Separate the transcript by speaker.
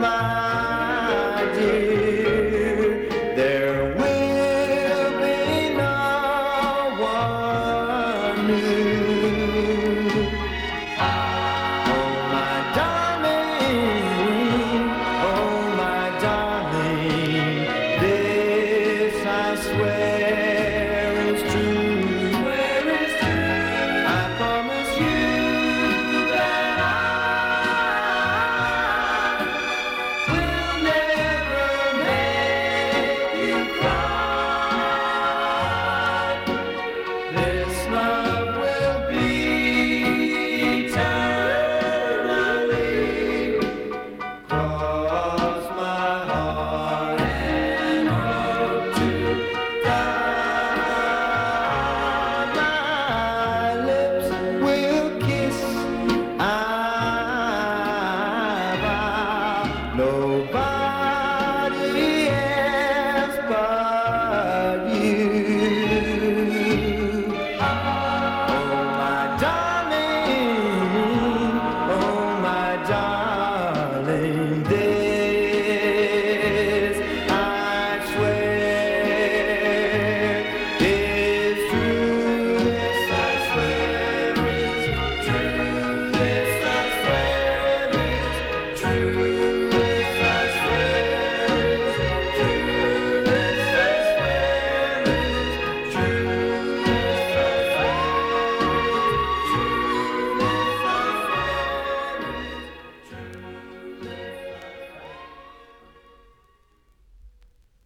Speaker 1: my dear, there will be no one new. Oh my darling, this I swear is true. Swear is true. I promise you that I will never make you cry. This love will be eternally. Cross my heart and hope to die. My lips will kiss. I vow nobody